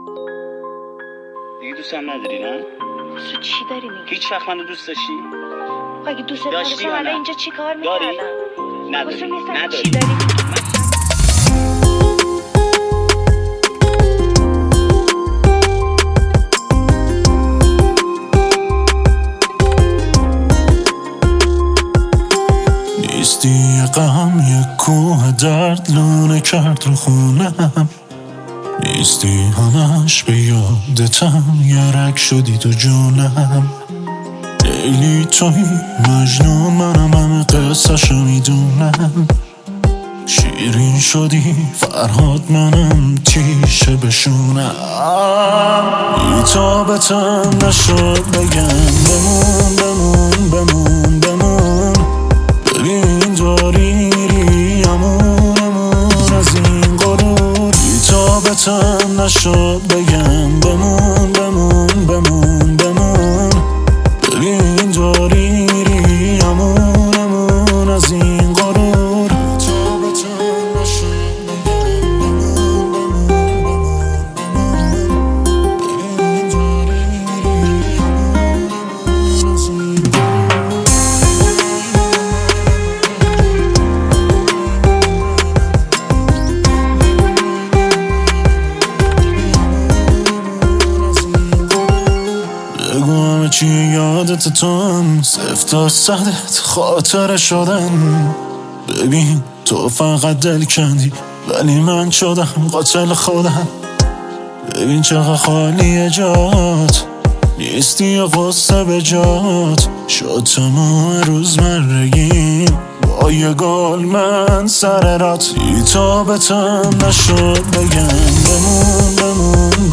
دیگه دوستم نداری نه؟ تو چی داری میگی؟ هیچ وقت منو دوست داشتی؟ اگه دوست داشتم الان اینجا چی کار داری؟ میکردم؟ نداری. چی داری میگی؟ نیستی غم یک کوه درد لونه کرد رو خونم، نیستی همش به یادتم یه رگ شدی تو جونم. لیلی توی مجنون منم همه قصه‌شو میدونم، شیرین شدی فرهاد منم تیشه بشونم. بی‌تابتم نشد بگم بمون بمون بمون بمون، ببین داری میری امون از این غرور. بی‌تابتم نشد بگم بمون بمون بمون بمون، ببین داری میری امون از این غرور. بی‌تابتم نشد بگم بمون بمون بمون بمون، ببین داری میری امون از این غرور. بگو همه چی یادت توام، صفر تا صدت خاطره شدن. ببین تو فقط دل کندی ولی من شدم قاتل خودم. ببین چقدر خالیه جات، نیستی یا قصه به جات. شد تمام روزمرگیم با یه گل من سر رات. بی‌تابتم نشد بگم بمون بمون